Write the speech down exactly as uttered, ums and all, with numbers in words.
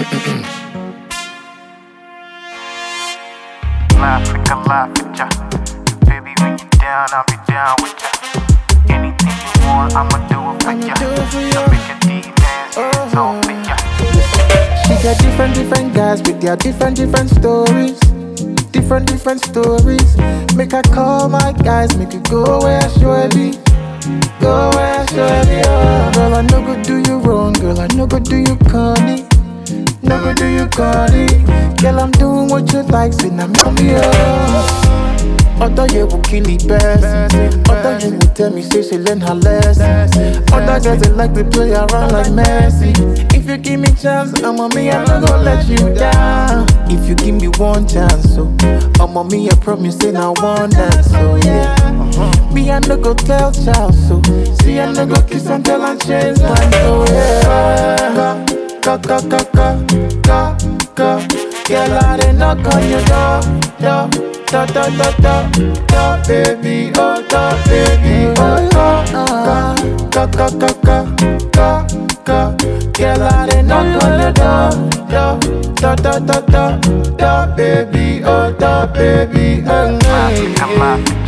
Laugh, we can laugh with ya. Baby, when you down, I'll be down with ya. Anything you want, I'ma do it for ya. So make your demands, it's all for ya. She got different, different guys with their different, different stories. Different, different stories. Make her call my guys, make it go where surely. Go where surely. Oh. Girl, I no go do you wrong, girl, I no go do you corny. No go do you corny. Girl, I'm doing what you like, so now me oh. Other you will kill the best. Other you will tell me, say she learn her lesson. Other guys they like to play around like Messi. If you give me chance, I'm on me, I'm not gonna let you down. If you give me one chance, so I'm on me, I promise that I want that, so yeah. Uh-huh. Me, I no go tell child, so see, I no go kiss until I change my so yeah. Ka, ka, ka, ka, ka, ka. Girl, I dey knock on your door, door. Da da da da da baby, oh da baby, oh da ka ka ka ka ka ka. Girl, I dey knock on the door, da da da da da da baby, oh da baby, oh. Laugh, we can laugh.